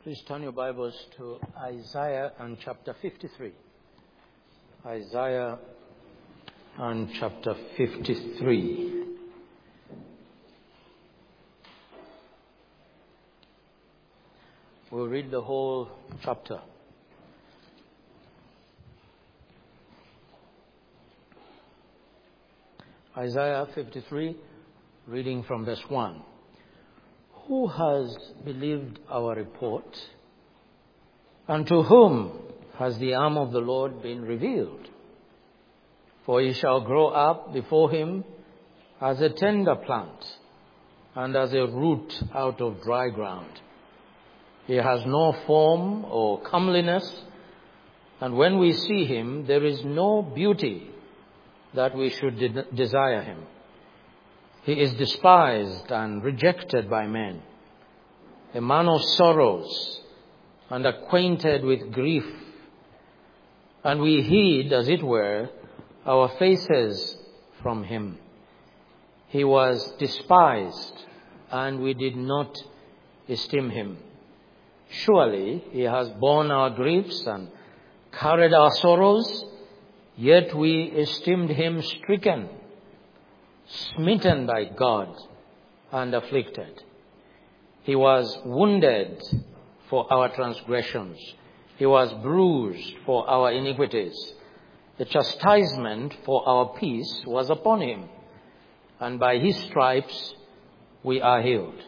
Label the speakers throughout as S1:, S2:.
S1: Please turn your Bibles to Isaiah and chapter 53. Isaiah and chapter 53. We'll read the whole chapter. Isaiah 53, reading from verse 1. Who has believed our report? And to whom has the arm of the Lord been revealed? For he shall grow up before him as a tender plant, and as a root out of dry ground. He has no form or comeliness, and when we see him, there is no beauty that we should desire him. He is despised and rejected by men, a man of sorrows and acquainted with grief. And we hid, as it were, our faces from him. He was despised, and we did not esteem him. Surely he has borne our griefs and carried our sorrows, yet we esteemed him stricken, smitten by God, and afflicted. He was wounded for our transgressions. He was bruised for our iniquities. The chastisement for our peace was upon him, and by his stripes we are healed.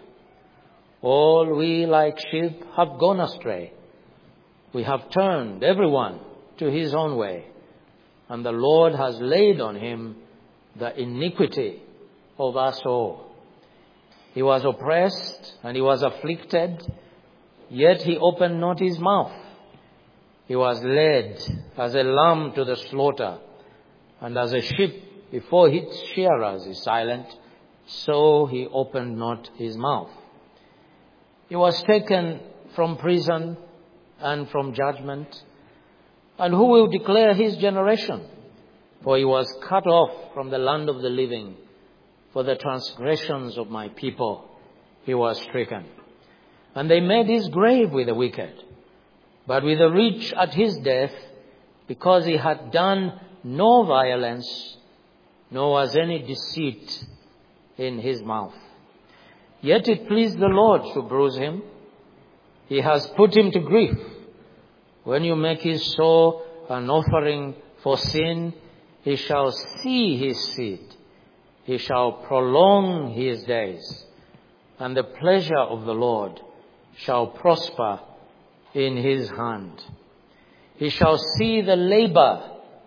S1: All we like sheep have gone astray. We have turned everyone to his own way, and the Lord has laid on him the iniquity of us all. He was oppressed and he was afflicted, yet he opened not his mouth. He was led as a lamb to the slaughter, and as a sheep before its shearers is silent, so he opened not his mouth. He was taken from prison and from judgment, and who will declare his generation? For he was cut off from the land of the living. For the transgressions of my people he was stricken. And they made his grave with the wicked, but with the rich at his death, because he had done no violence, nor was any deceit in his mouth. Yet it pleased the Lord to bruise him. He has put him to grief. When you make his soul an offering for sin, he shall see his seed. He shall prolong his days, and the pleasure of the Lord shall prosper in his hand. He shall see the labor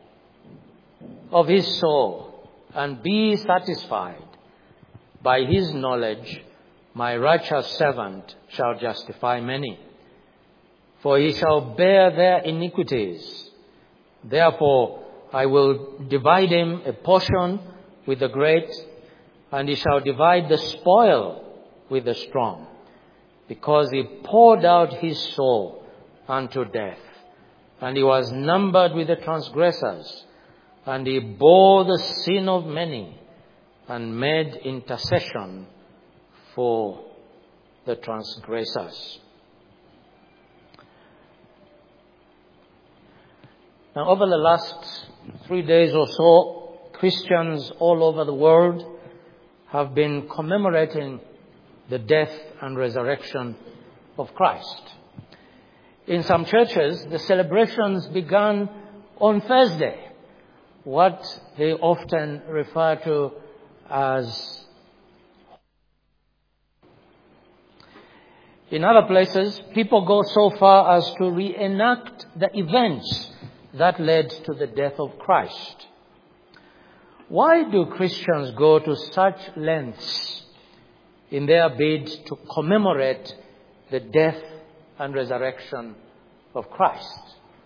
S1: of his soul and be satisfied. By his knowledge, my righteous servant shall justify many, for he shall bear their iniquities. Therefore, I will divide him a portion with the great, and he shall divide the spoil with the strong, because he poured out his soul unto death, and he was numbered with the transgressors, and he bore the sin of many, and made intercession for the transgressors. Now, over the last 3 days or so, Christians all over the world have been commemorating the death and resurrection of Christ. In some churches, the celebrations began on Thursday, what they often refer to as. In other places, people go so far as to reenact the events that led to the death of Christ. Why do Christians go to such lengths in their bid to commemorate the death and resurrection of Christ?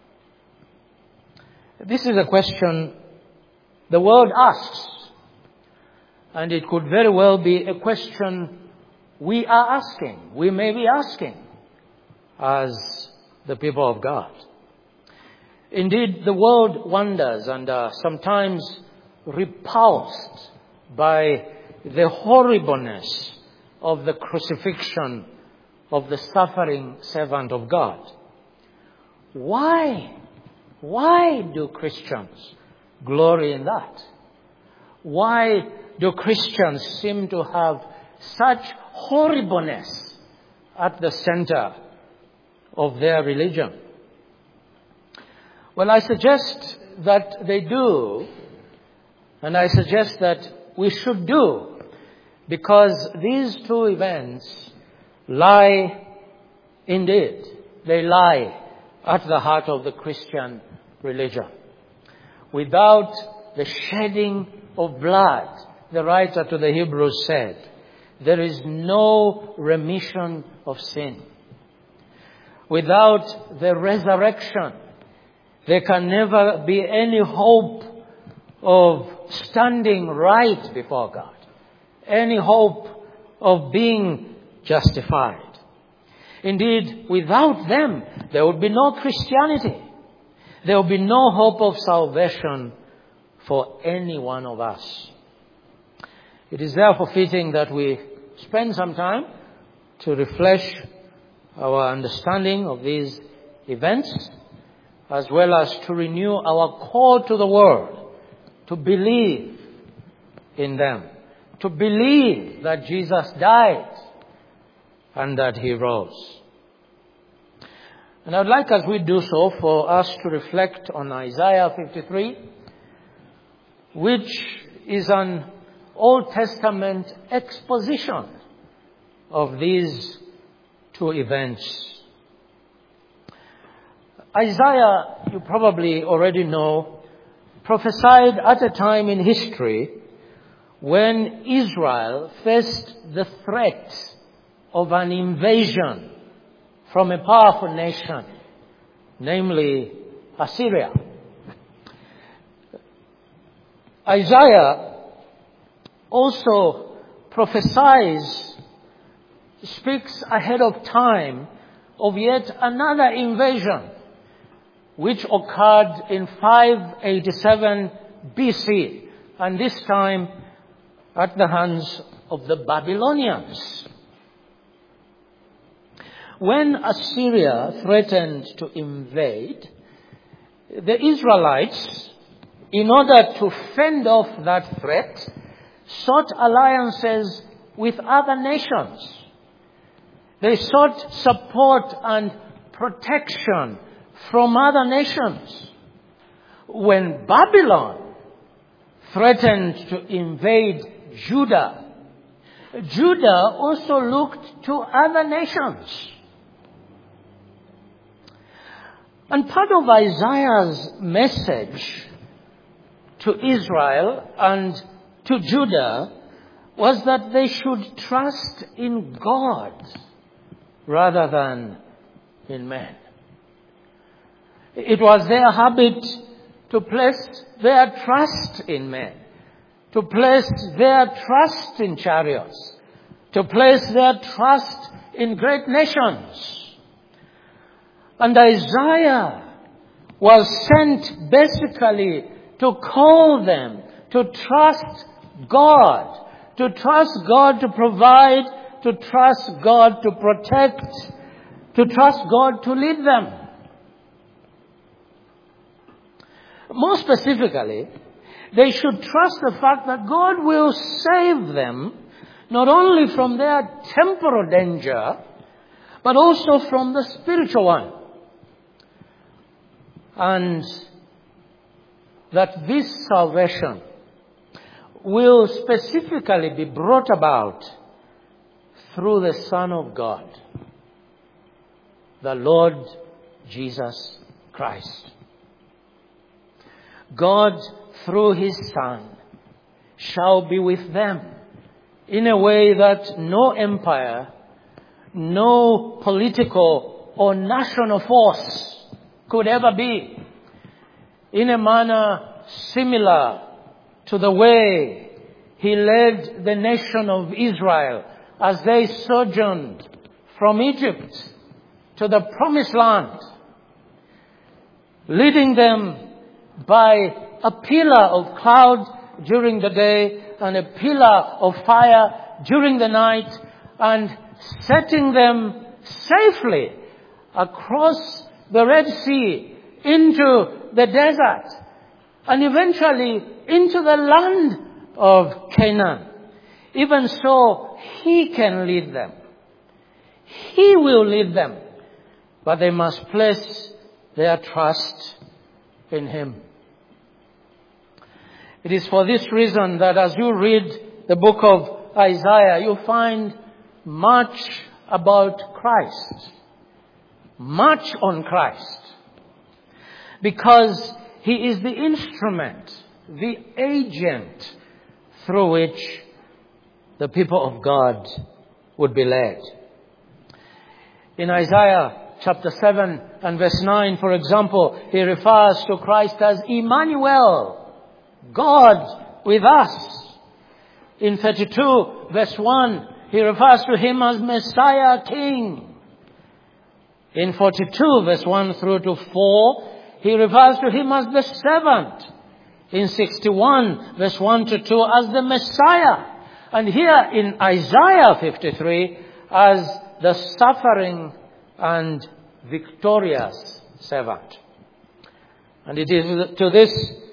S1: This is a question the world asks, and it could very well be a question we are asking, we may be asking as the people of God. Indeed, the world wonders and are sometimes repulsed by the horribleness of the crucifixion of the suffering servant of God. Why? Why do Christians glory in that? Why do Christians seem to have such horribleness at the center of their religion? Well, I suggest that they do, and I suggest that we should do, because these two events lie indeed. They lie at the heart of the Christian religion. Without the shedding of blood, the writer to the Hebrews said, there is no remission of sin. Without the resurrection, there can never be any hope of standing right before God, any hope of being justified. Indeed, without them, there would be no Christianity. There would be no hope of salvation for any one of us. It is therefore fitting that we spend some time to refresh our understanding of these events, as well as to renew our call to the world, to believe in them, to believe that Jesus died and that he rose. And I'd like, as we do so, for us to reflect on Isaiah 53, which is an Old Testament exposition of these two events. Isaiah, you probably already know, prophesied at a time in history when Israel faced the threat of an invasion from a powerful nation, namely Assyria. Isaiah also speaks ahead of time of yet another invasion, which occurred in 587 BC, and this time at the hands of the Babylonians. When Assyria threatened to invade, the Israelites, in order to fend off that threat, sought alliances with other nations. They sought support and protection from other nations. When Babylon threatened to invade Judah, Judah also looked to other nations. And part of Isaiah's message to Israel and to Judah was that they should trust in God rather than in men. It was their habit to place their trust in men, to place their trust in chariots, to place their trust in great nations. And Isaiah was sent basically to call them to trust God, to trust God to provide, to trust God to protect, to trust God to lead them. More specifically, they should trust the fact that God will save them not only from their temporal danger, but also from the spiritual one. And that this salvation will specifically be brought about through the Son of God, the Lord Jesus Christ. God, through his Son, shall be with them in a way that no empire, no political or national force could ever be, in a manner similar to the way he led the nation of Israel as they sojourned from Egypt to the promised land, leading them by a pillar of cloud during the day and a pillar of fire during the night, and setting them safely across the Red Sea into the desert and eventually into the land of Canaan. Even so, He can lead them. He will lead them. But they must place their trust in Him. It is for this reason that as you read the book of Isaiah, you find much about Christ. Much on Christ. Because He is the instrument, the agent through which the people of God would be led. In Isaiah chapter 7 and verse 9, for example, he refers to Christ as Emmanuel, God with us. In 32 verse 1, he refers to Him as Messiah King. In 42 verse 1 through to 4, he refers to Him as the servant. In 61 verse 1 to 2 as the Messiah. And here in Isaiah 53 as the suffering and victorious servant. And it is to this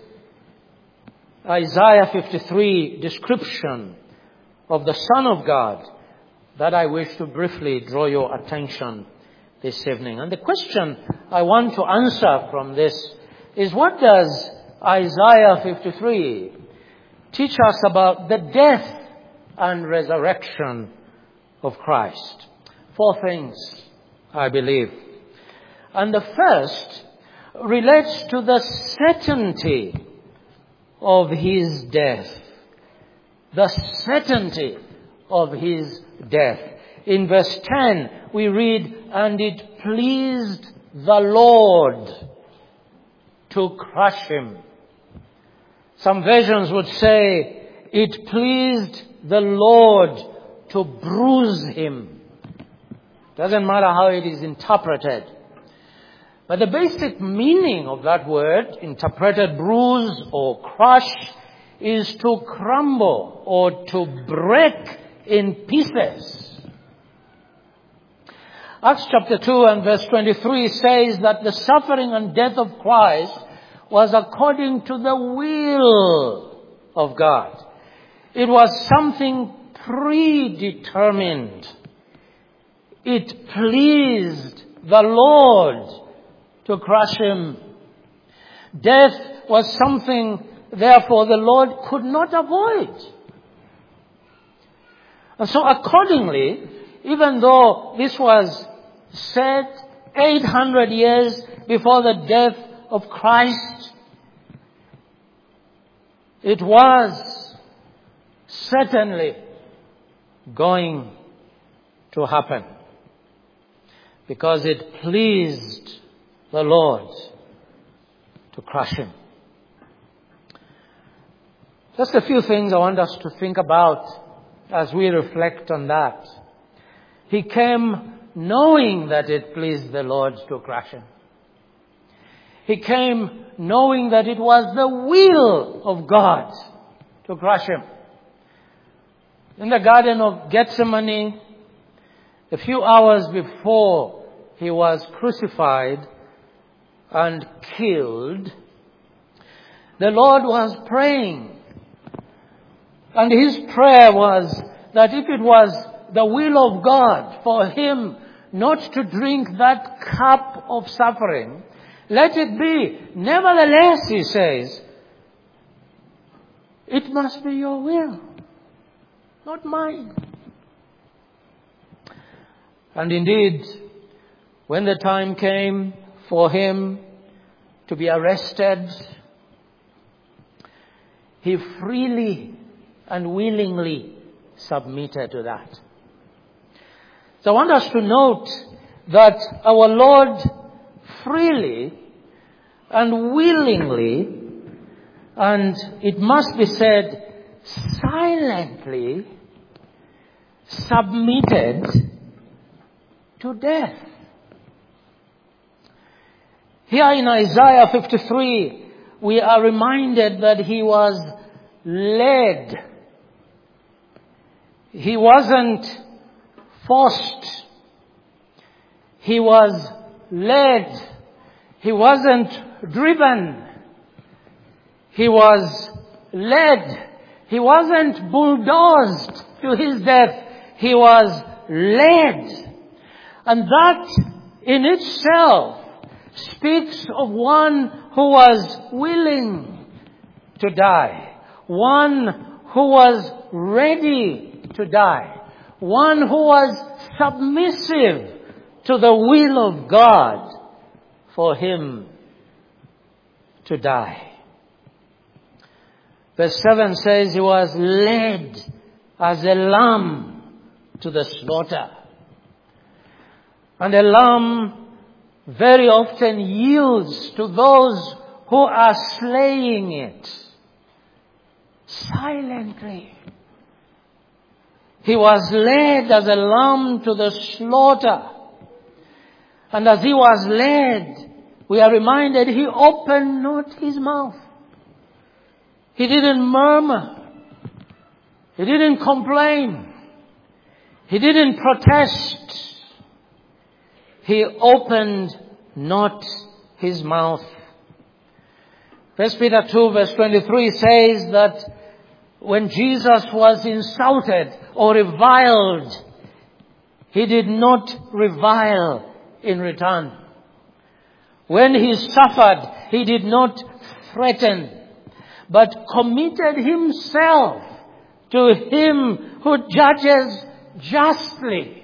S1: Isaiah 53 description of the Son of God that I wish to briefly draw your attention this evening. And the question I want to answer from this is, what does Isaiah 53 teach us about the death and resurrection of Christ? 4 things, I believe. And the first relates to the certainty of His death. The certainty of His death. In verse 10, we read, "And it pleased the Lord to crush Him." Some versions would say, "It pleased the Lord to bruise Him." Doesn't matter how it is interpreted. But the basic meaning of that word, interpreted bruise or crush, is to crumble or to break in pieces. Acts chapter 2 and verse 23 says that the suffering and death of Christ was according to the will of God. It was something predetermined. It pleased the Lord to crush Him. Death was something, therefore, the Lord could not avoid. And so accordingly, even though this was said 800 years before the death of Christ, it was certainly going to happen. Because it pleased the Lord to crush Him. Just a few things I want us to think about as we reflect on that. He came knowing that it pleased the Lord to crush Him. He came knowing that it was the will of God to crush Him. In the Garden of Gethsemane, a few hours before He was crucified and killed, the Lord was praying. And His prayer was that if it was the will of God for Him not to drink that cup of suffering, let it be. Nevertheless, He says, it must be your will, not mine. And indeed, when the time came for Him to be arrested, He freely and willingly submitted to that. So I want us to note that our Lord freely and willingly, and it must be said, silently submitted to death. Here in Isaiah 53, we are reminded that He was led. He wasn't forced. He was led. He wasn't driven. He was led. He wasn't bulldozed to his death. He was led. And that in itself speaks of one who was willing to die. One who was ready to die. One who was submissive to the will of God for him to die. Verse 7 says he was led as a lamb to the slaughter. And a lamb very often yields to those who are slaying it silently. He was led as a lamb to the slaughter. And as he was led, we are reminded he opened not his mouth. He didn't murmur. He didn't complain. He didn't protest. He opened not his mouth. 1 Peter 2 verse 23 says that when Jesus was insulted or reviled, he did not revile in return. When he suffered, he did not threaten, but committed himself to him who judges justly.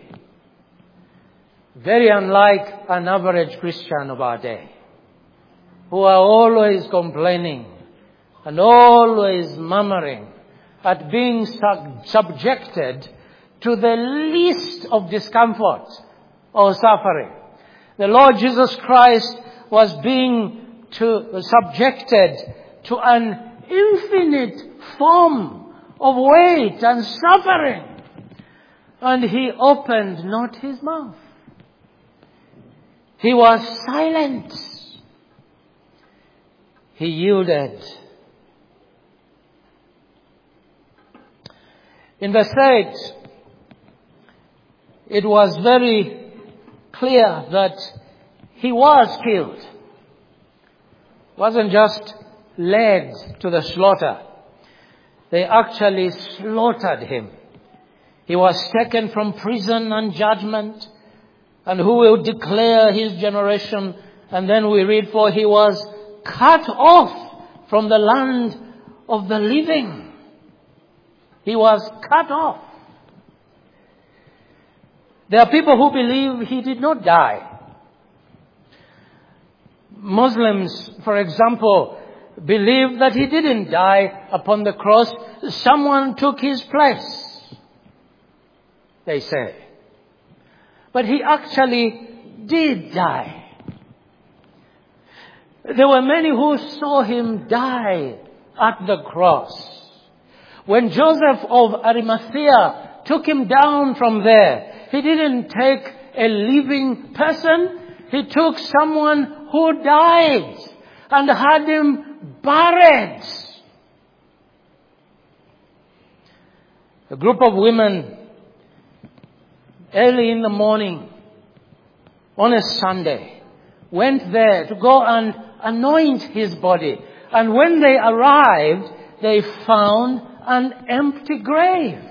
S1: Very unlike an average Christian of our day, who are always complaining and always murmuring at being subjected to the least of discomfort or suffering. The Lord Jesus Christ was being subjected to an infinite form of weight and suffering. And he opened not his mouth. He was silent. He yielded. In verse 8, it was very clear that he was killed. It wasn't just led to the slaughter. They actually slaughtered him. He was taken from prison and judgment. And who will declare his generation? And then we read, for he was cut off from the land of the living. He was cut off. There are people who believe he did not die. Muslims, for example, believe that he didn't die upon the cross. Someone took his place, they say. But he actually did die. There were many who saw him die at the cross. When Joseph of Arimathea took him down from there, he didn't take a living person. He took someone who died and had him buried. A group of women early in the morning on a Sunday went there to go and anoint his body. And when they arrived, they found an empty grave.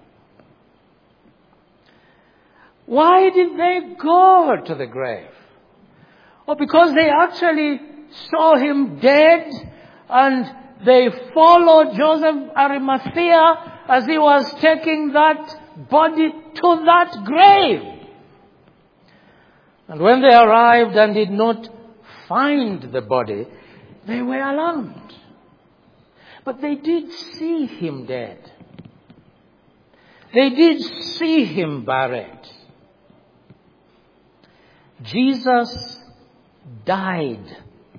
S1: Why did they go to the grave? Well, because they actually saw him dead, and they followed Joseph Arimathea as he was taking that body to that grave. And when they arrived and did not find the body, they were alarmed. But they did see him dead. They did see him buried. Jesus died.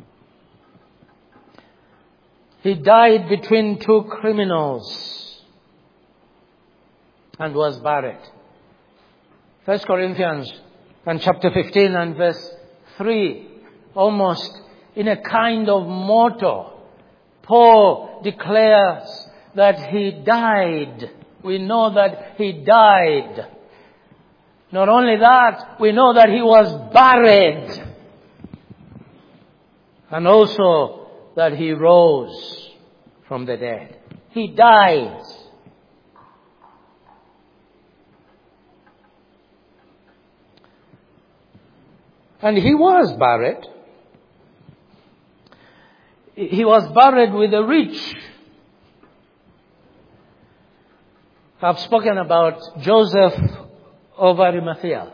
S1: He died between two criminals and was buried. 1 Corinthians and chapter 15 and verse 3, almost in a kind of motto, Paul declares that he died. We know that he died. Not only that, we know that he was buried. And also that he rose from the dead. He died. And he was buried. He was buried with the rich. I've spoken about Joseph of Arimathea,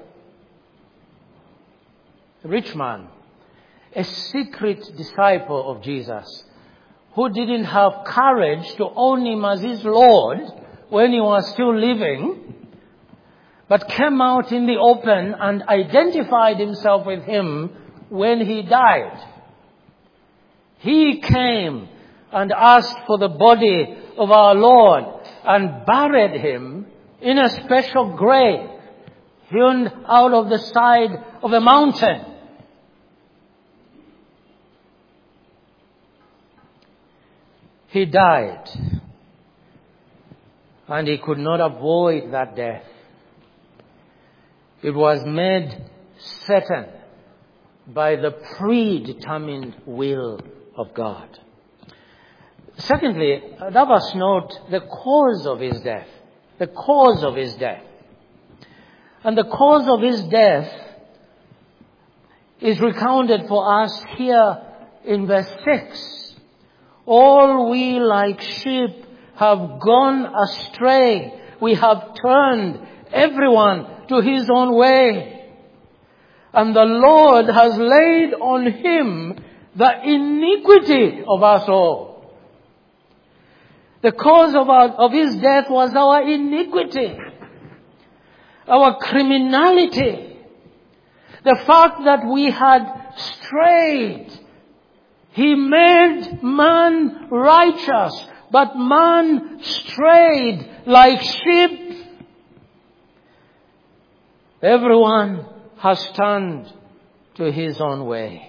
S1: a rich man, a secret disciple of Jesus, who didn't have courage to own him as his Lord when he was still living, but came out in the open and identified himself with him when he died. He came and asked for the body of our Lord and buried him in a special grave hewn out of the side of a mountain. He died, and he could not avoid that death. It was made certain by the predetermined will of God. Secondly, let us note the cause of his death. The cause of his death. And the cause of his death is recounted for us here in verse 6. All we like sheep have gone astray. We have turned everyone to his own way. And the Lord has laid on him the iniquity of us all. The cause of his death was our iniquity, our criminality, the fact that we had strayed. He made man righteous, but man strayed like sheep. Everyone has turned to his own way.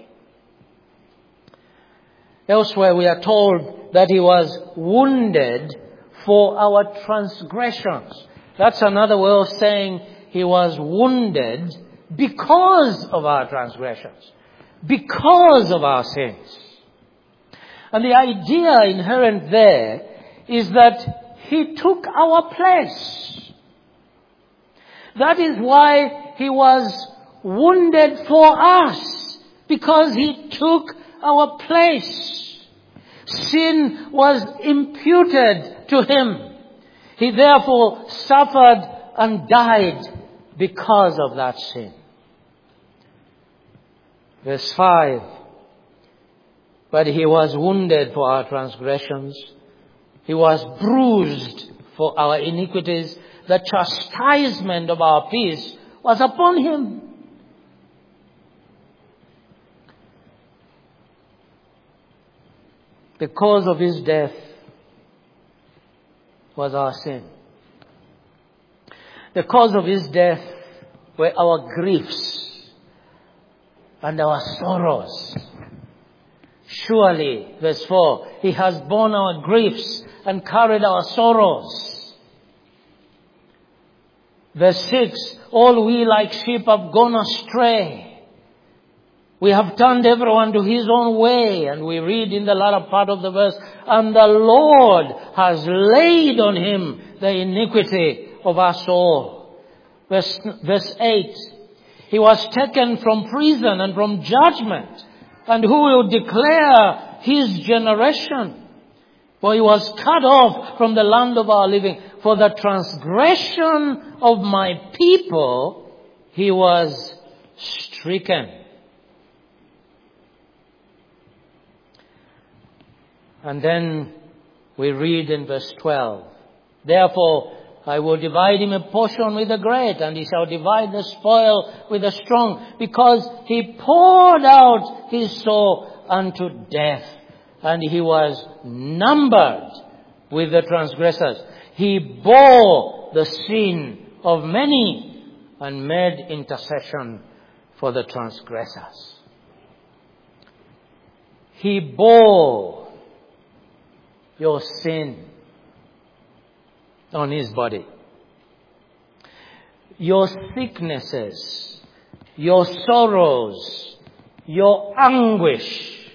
S1: Elsewhere we are told that he was wounded for our transgressions. That's another way of saying he was wounded because of our transgressions, because of our sins. And the idea inherent there is that he took our place. That is why he was wounded for us, because he took our place. Sin was imputed to him. He therefore suffered and died because of that sin. Verse 5. But he was wounded for our transgressions. He was bruised for our iniquities. The chastisement of our peace was upon him. The cause of his death was our sin. The cause of his death were our griefs and our sorrows. Surely, verse 4, he has borne our griefs and carried our sorrows. Verse 6, all we like sheep have gone astray. We have turned everyone to his own way. And we read in the latter part of the verse, and the Lord has laid on him the iniquity of us all. Verse 8, he was taken from prison and from judgment. And who will declare his generation? For he was cut off from the land of our living. For the transgression of my people, he was stricken. And then we read in verse 12, therefore I will divide him a portion with the great, and he shall divide the spoil with the strong, because he poured out his soul unto death, and he was numbered with the transgressors. He bore the sin of many and made intercession for the transgressors. He bore your sin on his body. your sicknesses, your sorrows, your anguish,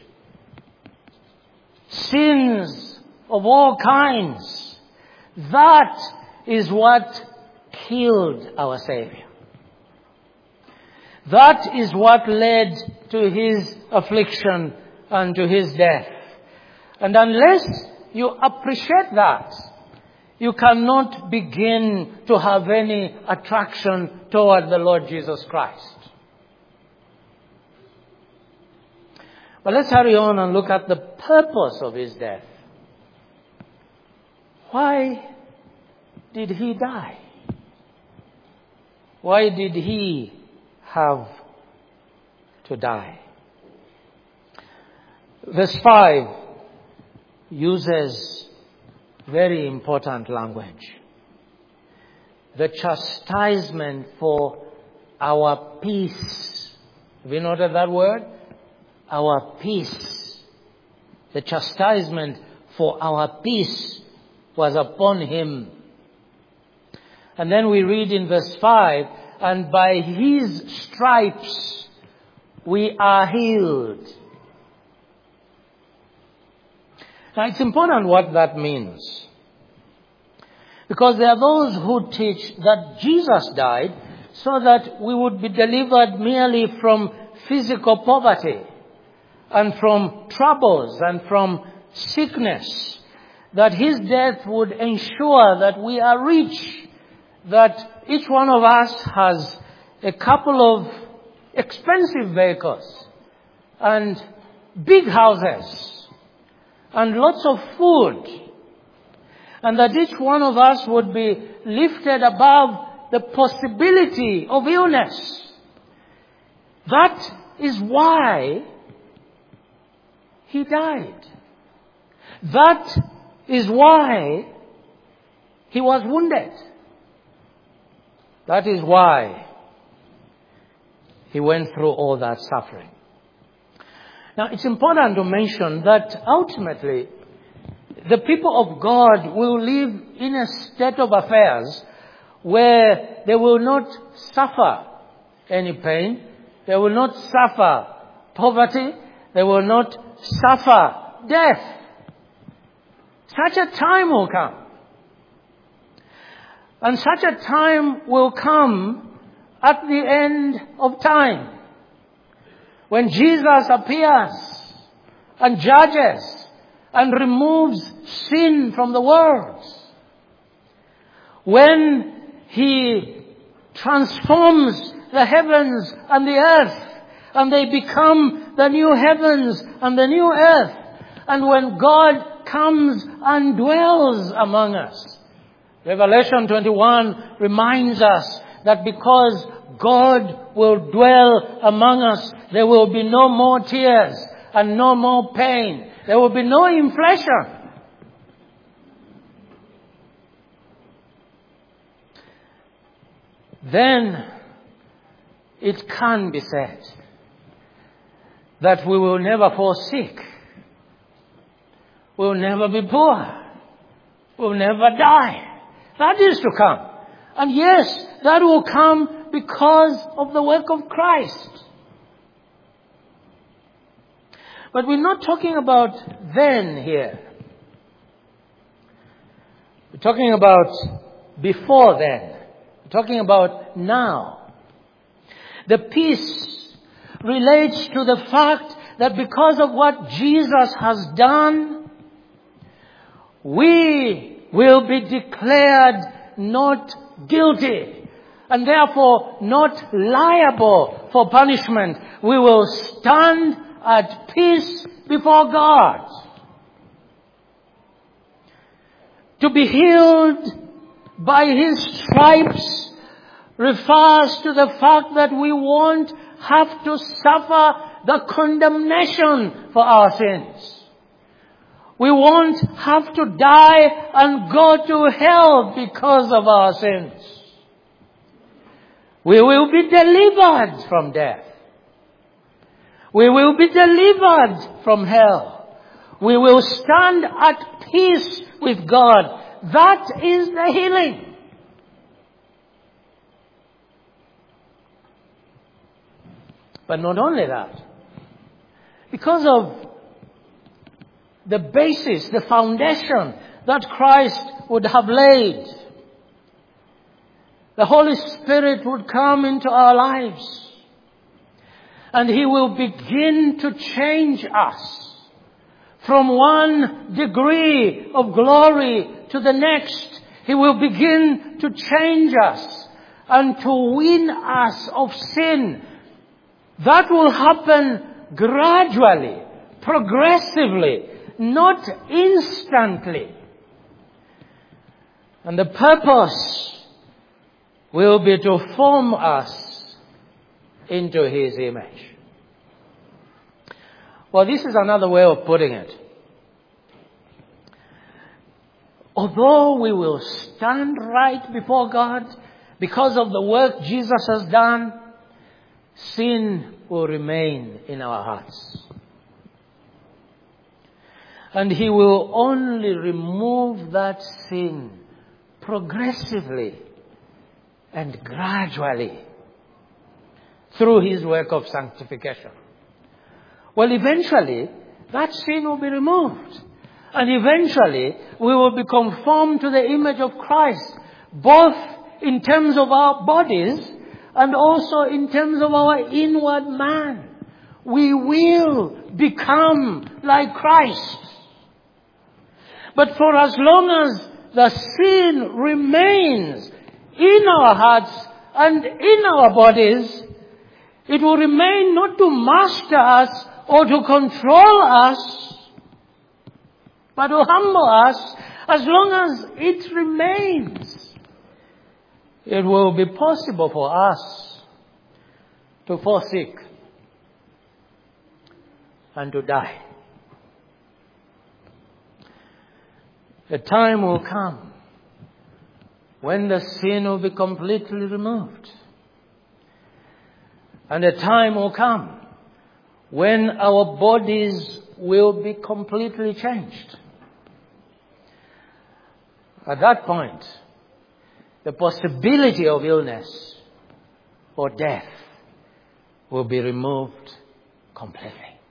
S1: sins of all kinds. That is what killed our Savior. That is what led to his affliction and to his death. And unless you appreciate that, you cannot begin to have any attraction toward the Lord Jesus Christ. But let's hurry on and look at the purpose of his death. Why did he die? Why did he have to die? Verse 5 uses very important language. The chastisement for our peace. Have you noted that word? Our peace. The chastisement for our peace was upon him. And then we read in verse 5, and by his stripes we are healed. Now it's important what that means. Because there are those who teach that Jesus died so that we would be delivered merely from physical poverty and from troubles and from sickness. That his death would ensure that we are rich. That each one of us has a couple of expensive vehicles and big houses and lots of food, and that each one of us would be lifted above the possibility of illness. That is why he died. That is why he was wounded. That is why he went through all that suffering. Now, it's important to mention that ultimately, the people of God will live in a state of affairs where they will not suffer any pain, they will not suffer poverty, they will not suffer death. Such a time will come. And such a time will come at the end of time, when Jesus appears and judges and removes sin from the world. When he transforms the heavens and the earth, and they become the new heavens and the new earth. And when God comes and dwells among us. Revelation 21 reminds us that because God will dwell among us, there will be no more tears and no more pain. There will be no inflation. Then it can be said that we will never fall sick. We'll never be poor. We'll never die. That is to come. And yes, that will come because of the work of Christ. But we're not talking about then here. We're talking about before then. We're talking about now. The peace relates to the fact that because of what Jesus has done, we will be declared not guilty and therefore not liable for punishment. We will stand at peace before God. To be healed by His stripes refers to the fact that we won't have to suffer the condemnation for our sins. We won't have to die and go to hell because of our sins. We will be delivered from death. We will be delivered from hell. We will stand at peace with God. That is the healing. But not only that, because of the basis, the foundation that Christ would have laid, the Holy Spirit would come into our lives and He will begin to change us from one degree of glory to the next. He will begin to change us and to wean us of sin. That will happen gradually, progressively, not instantly. And the purpose will be to form us into His image. Well, this is another way of putting it. Although we will stand right before God because of the work Jesus has done, sin will remain in our hearts. And He will only remove that sin progressively and gradually through His work of sanctification. Well, eventually, that sin will be removed. And eventually, we will be conformed to the image of Christ, both in terms of our bodies and also in terms of our inward man. We will become like Christ. But for as long as the sin remains in our hearts and in our bodies, it will remain not to master us or to control us, but to humble us. As long as it remains, it will be possible for us to fall sick and to die. The time will come when the sin will be completely removed. And the time will come when our bodies will be completely changed. At that point, the possibility of illness or death will be removed completely.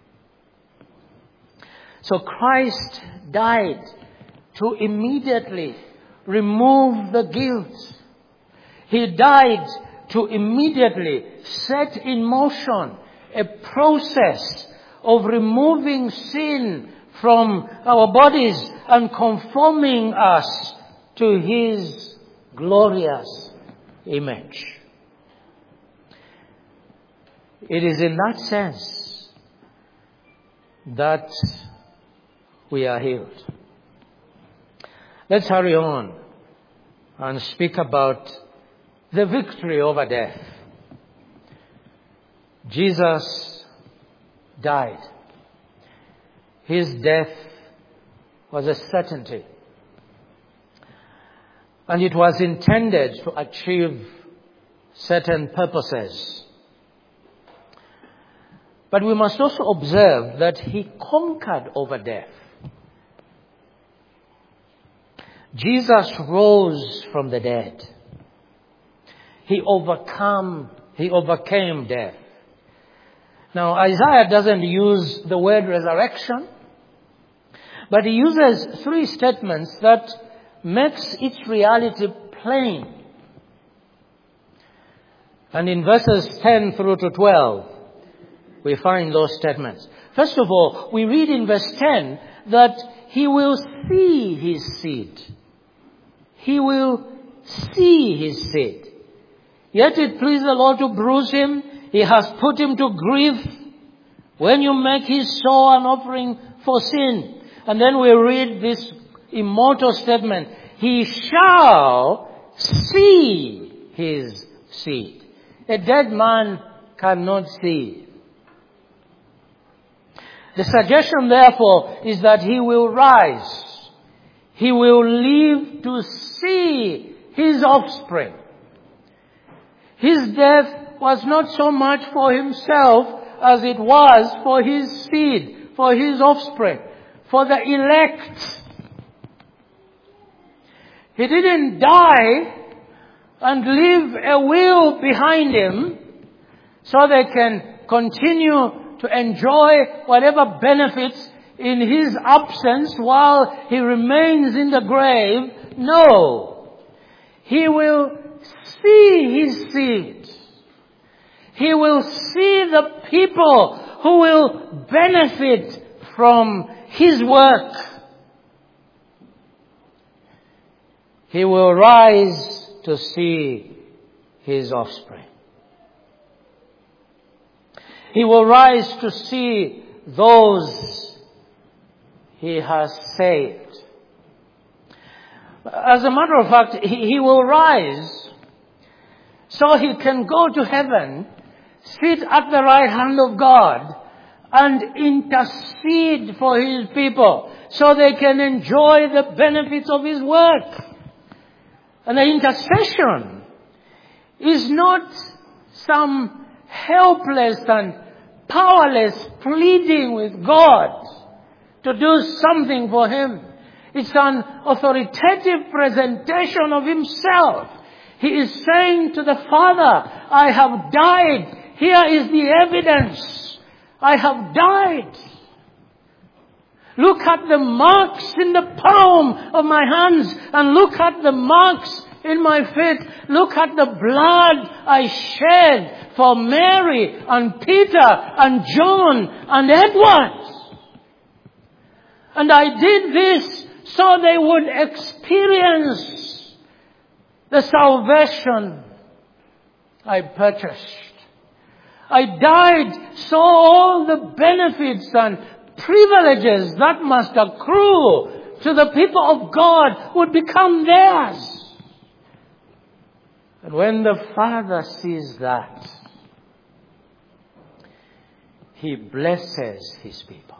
S1: So Christ died to immediately remove the guilt. He died to immediately set in motion a process of removing sin from our bodies and conforming us to His glorious image. It is in that sense that we are healed. Let's hurry on and speak about the victory over death. Jesus died. His death was a certainty. And it was intended to achieve certain purposes. But we must also observe that He conquered over death. Jesus rose from the dead. He overcame death. Now, Isaiah doesn't use the word resurrection, but he uses three statements that makes its reality plain. And in verses 10 through to 12, we find those statements. First of all, we read in verse 10 that He will see His seed. He will see His seed. Yet it pleased the Lord to bruise Him. He has put Him to grief. When you make His soul an offering for sin. And then we read this immortal statement. He shall see His seed. A dead man cannot see. The suggestion, therefore, is that He will rise. He will live to see His offspring. His death was not so much for Himself as it was for His seed, for His offspring, for the elect. He didn't die and leave a will behind Him so they can continue to enjoy whatever benefits in his absence while he remains in the grave. No. He will see his seed. He will see the people who will benefit from his work. He will rise to see his offspring. He will rise to see those he has saved. As a matter of fact, he will rise so he can go to heaven, sit at the right hand of God, and intercede for his people so they can enjoy the benefits of his work. And the intercession is not some helpless and powerless pleading with God to do something for him. It's an authoritative presentation of himself. He is saying to the Father, I have died. Here is the evidence. I have died. Look at the marks in the palm of my hands and look at the marks in my feet. Look at the blood I shed for Mary and Peter and John and Edward. And I did this so they would experience the salvation I purchased. I died so all the benefits and privileges that must accrue to the people of God would become theirs. And when the Father sees that, he blesses his people.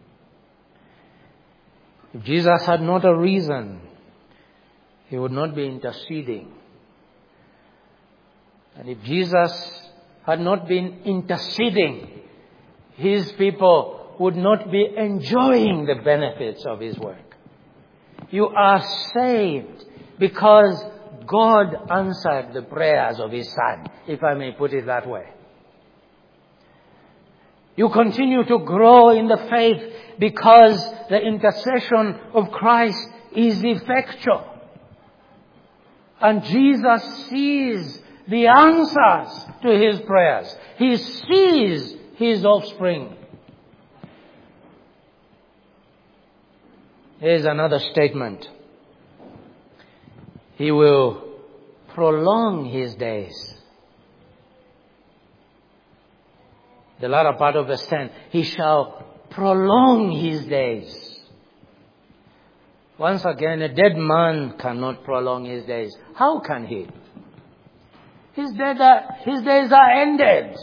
S1: If Jesus had not a reason, he would not be interceding. And if Jesus had not been interceding, his people would not be enjoying the benefits of his work. You are saved because God answered the prayers of his Son, if I may put it that way. You continue to grow in the faith because the intercession of Christ is effectual. And Jesus sees the answers to his prayers. He sees his offspring. Here's another statement. He will prolong his days. The latter part of verse 10, he shall prolong his days. Once again, a dead man cannot prolong his days. How can he? His days are ended.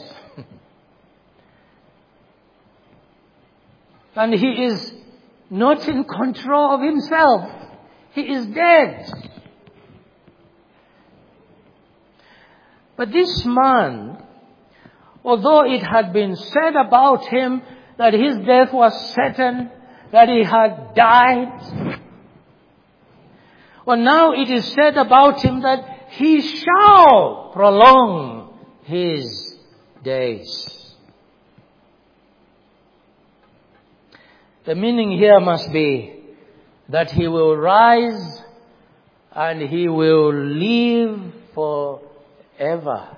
S1: And he is not in control of himself. He is dead. But this man, although it had been said about him that his death was certain, that he had died, well, now it is said about him that he shall prolong his days. The meaning here must be that he will rise and he will live forever.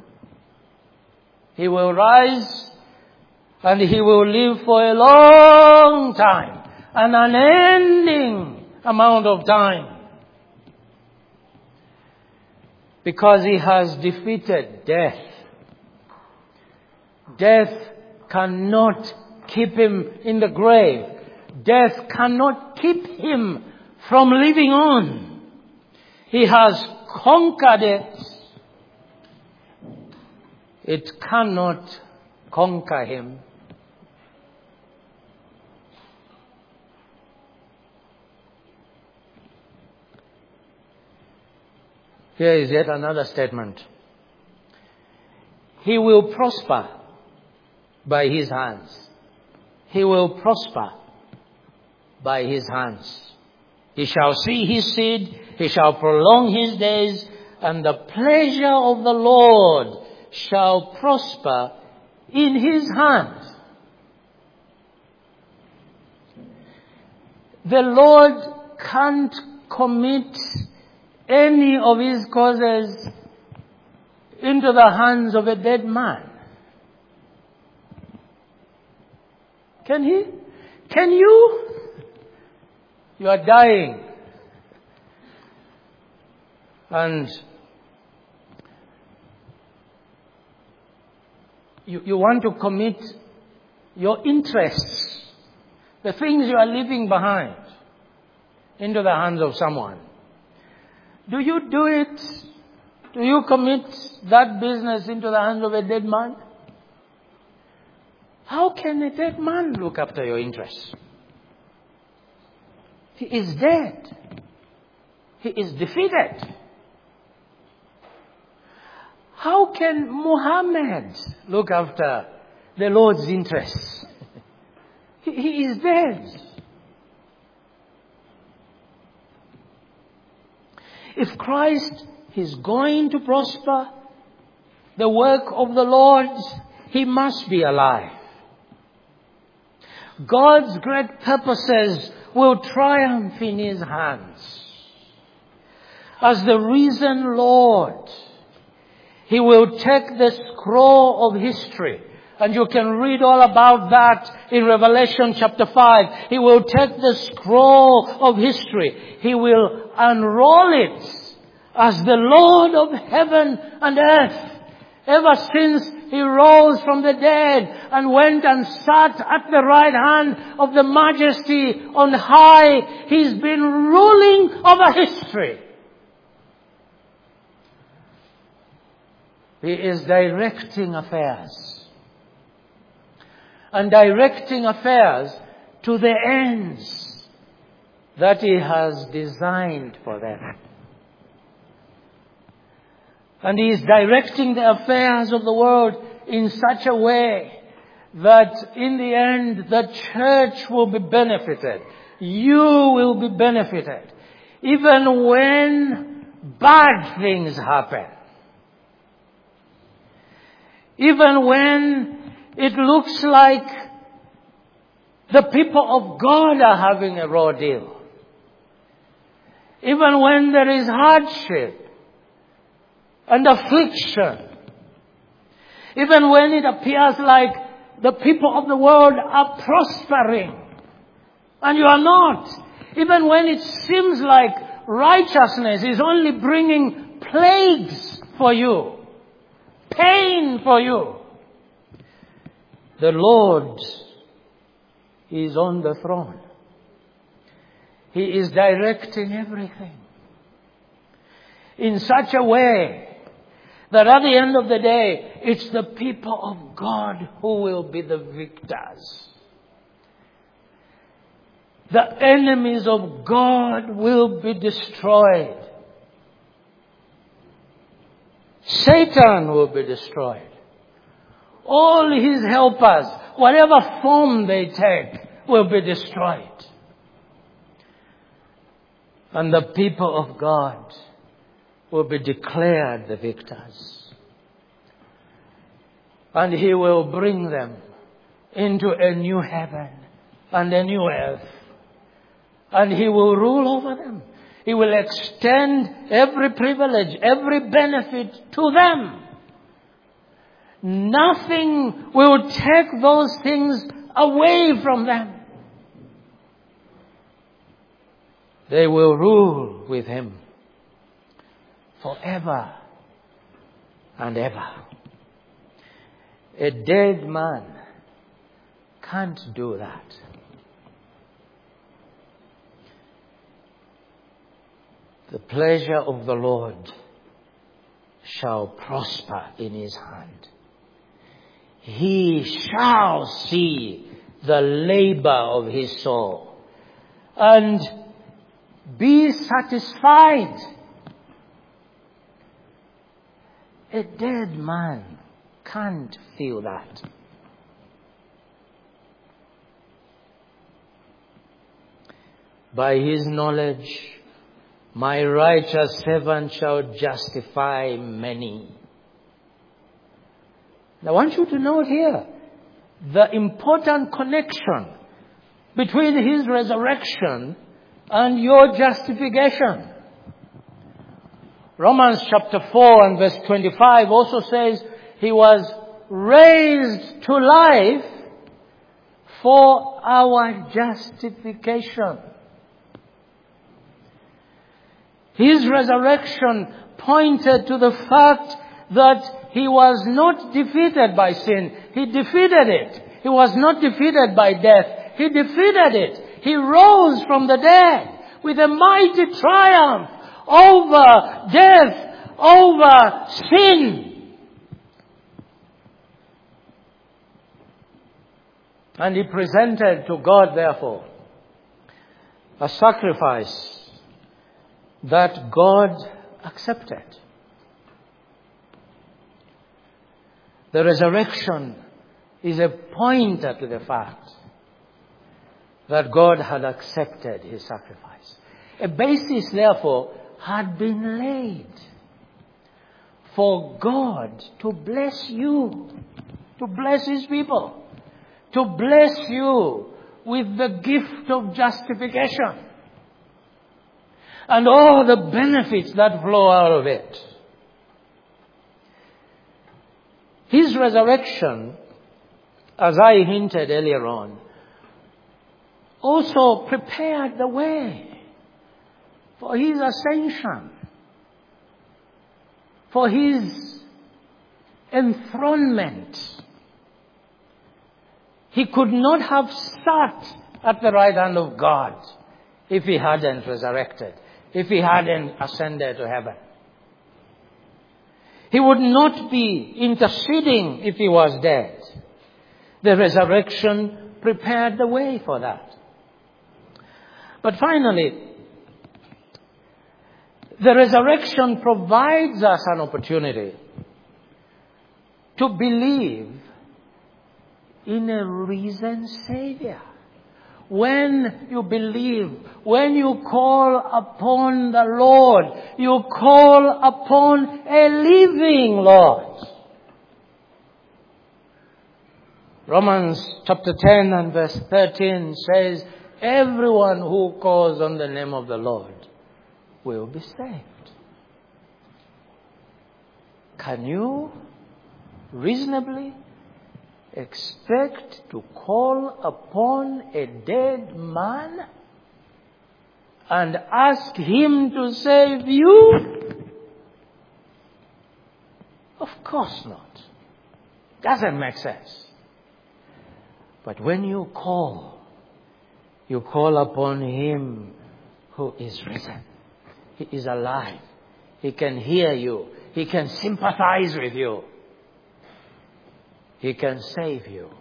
S1: He will rise and he will live for a long time, an unending amount of time. Because he has defeated death. Death cannot keep him in the grave. Death cannot keep him from living on. He has conquered it. It cannot conquer him. Here is yet another statement. He will prosper by his hands. He will prosper by his hands. He shall see his seed, he shall prolong his days, and the pleasure of the Lord shall prosper in His hand. The Lord can't commit any of His causes into the hands of a dead man. Can He? Can you? You are dying. And you want to commit your interests, the things you are leaving behind, into the hands of someone. Do you do it? Do you commit that business into the hands of a dead man? How can a dead man look after your interests? He is dead. He is defeated. How can Muhammad look after the Lord's interests? He is dead. If Christ is going to prosper the work of the Lord, He must be alive. God's great purposes will triumph in His hands. As the risen Lord, He will take the scroll of history, and you can read all about that in Revelation chapter 5. He will take the scroll of history. He will unroll it as the Lord of heaven and earth. Ever since He rose from the dead and went and sat at the right hand of the Majesty on high, He's been ruling over history. He is directing affairs. And directing affairs to the ends that He has designed for them. And He is directing the affairs of the world in such a way that in the end the church will be benefited. You will be benefited. Even when bad things happen. Even when it looks like the people of God are having a raw deal. Even when there is hardship and affliction. Even when it appears like the people of the world are prospering and you are not. Even when it seems like righteousness is only bringing plagues for you. Pain for you. The Lord is on the throne. He is directing everything in such a way that at the end of the day, it's the people of God who will be the victors. The enemies of God will be destroyed. Satan will be destroyed. All his helpers, whatever form they take, will be destroyed. And the people of God will be declared the victors. And He will bring them into a new heaven and a new earth. And He will rule over them. He will extend every privilege, every benefit to them. Nothing will take those things away from them. They will rule with Him forever and ever. A dead man can't do that. The pleasure of the Lord shall prosper in His hand. He shall see the labor of His soul and be satisfied. A dead man can't feel that. By His knowledge, my righteous servant shall justify many. I want you to note here the important connection between his resurrection and your justification. Romans chapter 4 and verse 25 also says he was raised to life for our justification. His resurrection pointed to the fact that he was not defeated by sin. He defeated it. He was not defeated by death. He defeated it. He rose from the dead with a mighty triumph over death, over sin. And he presented to God, therefore, a sacrifice that God accepted. The resurrection is a pointer to the fact that God had accepted his sacrifice. A basis, therefore, had been laid for God to bless you, to bless his people, to bless you with the gift of justification and all the benefits that flow out of it. His resurrection, as I hinted earlier on, also prepared the way for his ascension, for his enthronement. He could not have sat at the right hand of God if he hadn't resurrected, if he hadn't ascended to heaven. He would not be interceding if he was dead. The resurrection prepared the way for that. But finally, the resurrection provides us an opportunity to believe in a risen Savior. When you believe, when you call upon the Lord, you call upon a living Lord. Romans chapter 10 and verse 13 says, everyone who calls on the name of the Lord will be saved. Can you reasonably expect to call upon a dead man and ask him to save you? Of course not. Doesn't make sense. But when you call upon him who is risen. He is alive. He can hear you. He can sympathize with you. He can save you.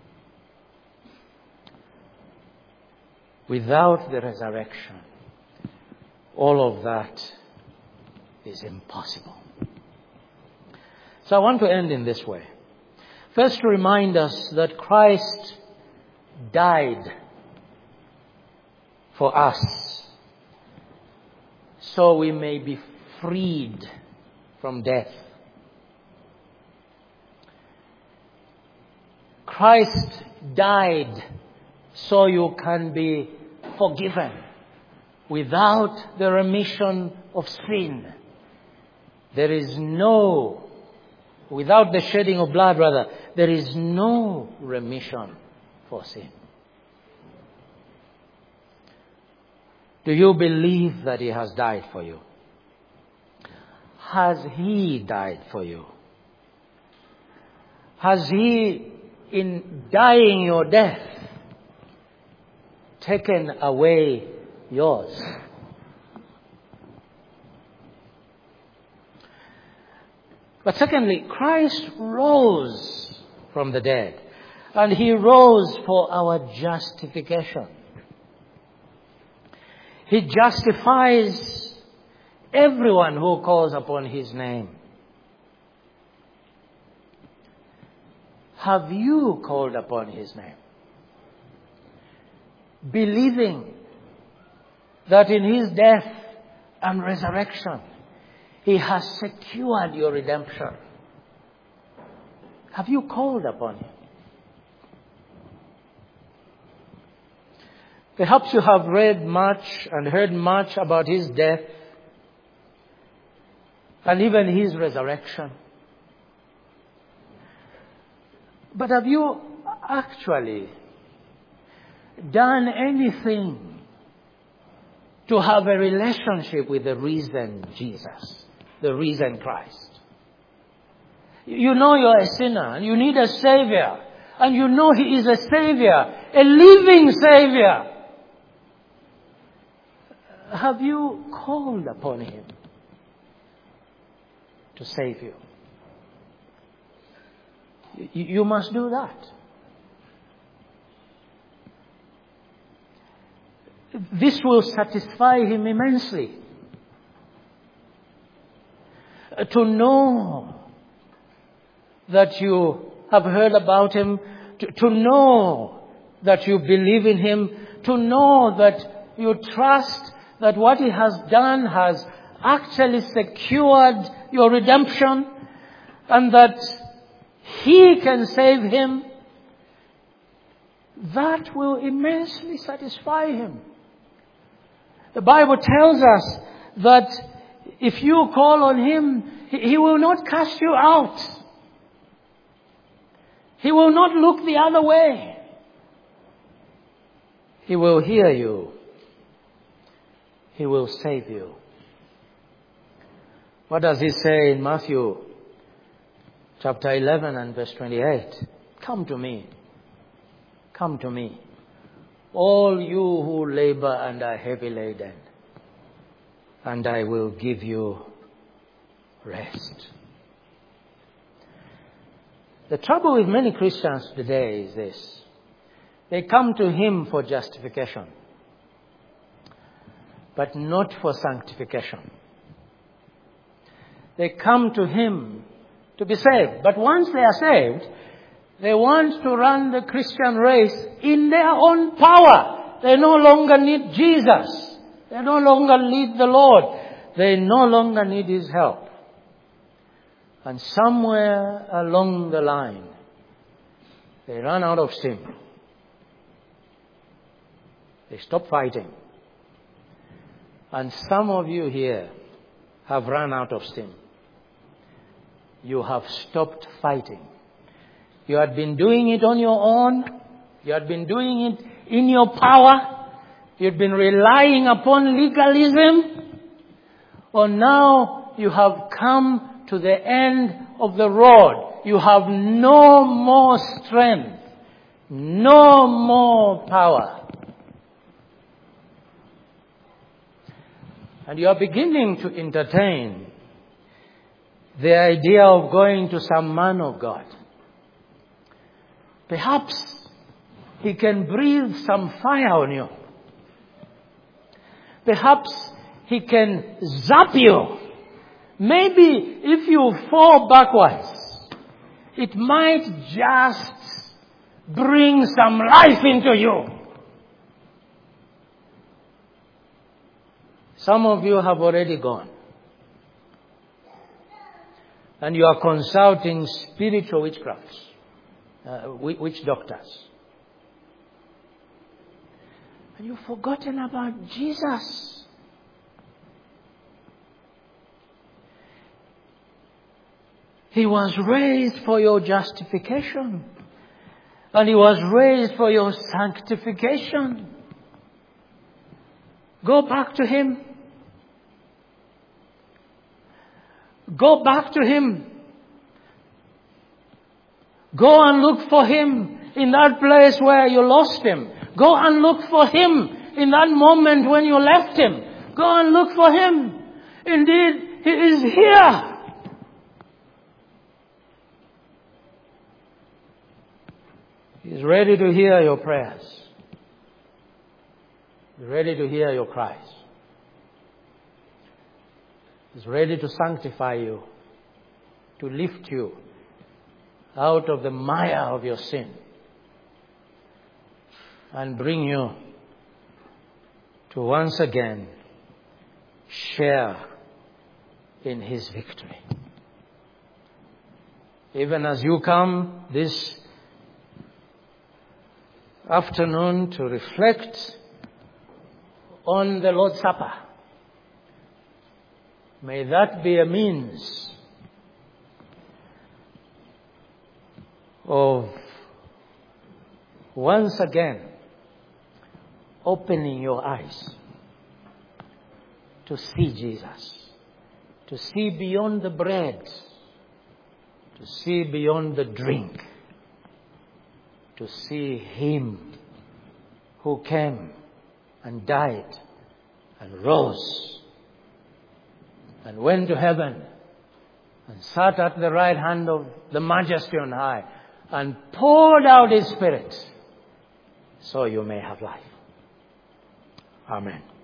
S1: Without the resurrection, all of that is impossible. So I want to end in this way. First, to remind us that Christ died for us so we may be freed from death. Christ died so you can be forgiven without the remission of sin. Without the shedding of blood, there is no remission for sin. Do you believe that he has died for you? Has he died for you? Has he, in dying your death, taken away yours? But secondly, Christ rose from the dead, and he rose for our justification. He justifies everyone who calls upon his name. Have you called upon his name? Believing that in his death and resurrection, he has secured your redemption. Have you called upon him? Perhaps you have read much and heard much about his death and even his resurrection. But have you actually done anything to have a relationship with the risen Jesus, the risen Christ? You know you're a sinner and you need a Savior. And you know he is a Savior, a living Savior. Have you called upon him to save you? You must do that. This will satisfy him immensely. To know that you have heard about him, to know that you believe in him, to know that you trust that what he has done has actually secured your redemption and that he can save him, that will immensely satisfy him. The Bible tells us that if you call on him, he will not cast you out. He will not look the other way. He will hear you. He will save you. What does he say in Matthew chapter 11 and verse 28? Come to me. Come to me. All you who labor and are heavy laden, and I will give you rest. The trouble with many Christians today is this. They come to him for justification, but not for sanctification. They come to him to be saved, but once they are saved, they want to run the Christian race in their own power. They no longer need Jesus. They no longer need the Lord. They no longer need his help. And somewhere along the line, they run out of steam. They stop fighting. And some of you here have run out of steam. You have stopped fighting. You had been doing it on your own. You had been doing it in your power. You'd been relying upon legalism. Or now you have come to the end of the road. You have no more strength. No more power. And you are beginning to entertain the idea of going to some man of God. Perhaps he can breathe some fire on you. Perhaps he can zap you. Maybe if you fall backwards, it might just bring some life into you. Some of you have already gone. And you are consulting spiritual witchcrafts. Witch doctors. And you've forgotten about Jesus. He was raised for your justification. And he was raised for your sanctification. Go back to him. Go back to him. Go and look for him in that place where you lost him. Go and look for him in that moment when you left him. Go and look for him. Indeed, he is here. He is ready to hear your prayers. He is ready to hear your cries. He is ready to sanctify you, to lift you out of the mire of your sin and bring you to once again share in his victory. even as you come this afternoon to reflect on the Lord's Supper, may that be a means of once again opening your eyes to see Jesus, to see beyond the bread, to see beyond the drink, to see Him who came and died and rose and went to heaven and sat at the right hand of the Majesty on high and poured out His Spirit so you may have life. Amen.